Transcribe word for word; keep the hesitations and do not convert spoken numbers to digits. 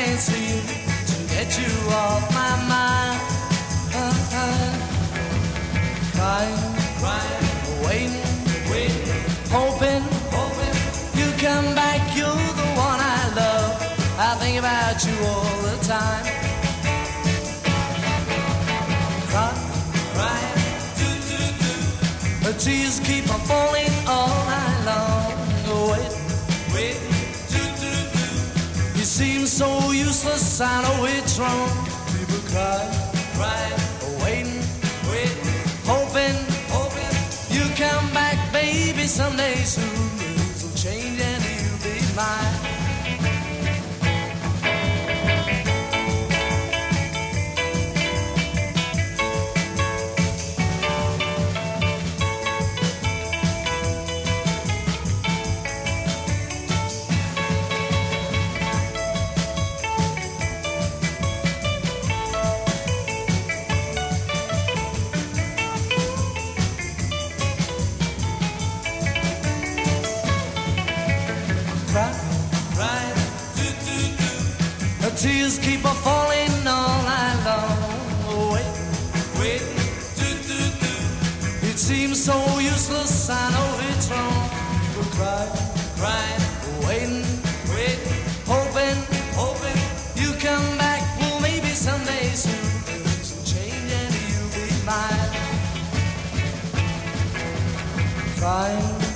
can't seem to get you off my mind. Crying, crying, waiting, waiting, hoping, hoping you come back. You're the one I love. I think about you all the time. Crying, crying, do do do. The tears keep on falling all night long. Waiting, waiting, do do do. You seem so useless. I know it's wrong. People cry, crying, waiting, waiting, hoping, hoping you come back, baby, someday soon. Things will change and you'll be mine. Tears keep on falling all night long. Wait, wait, do, do, do. It seems so useless, I know it's wrong. We'll cry, cry, waiting, waiting, hoping, hoping you come back. Well, maybe someday soon things will change and you'll be mine. Crying,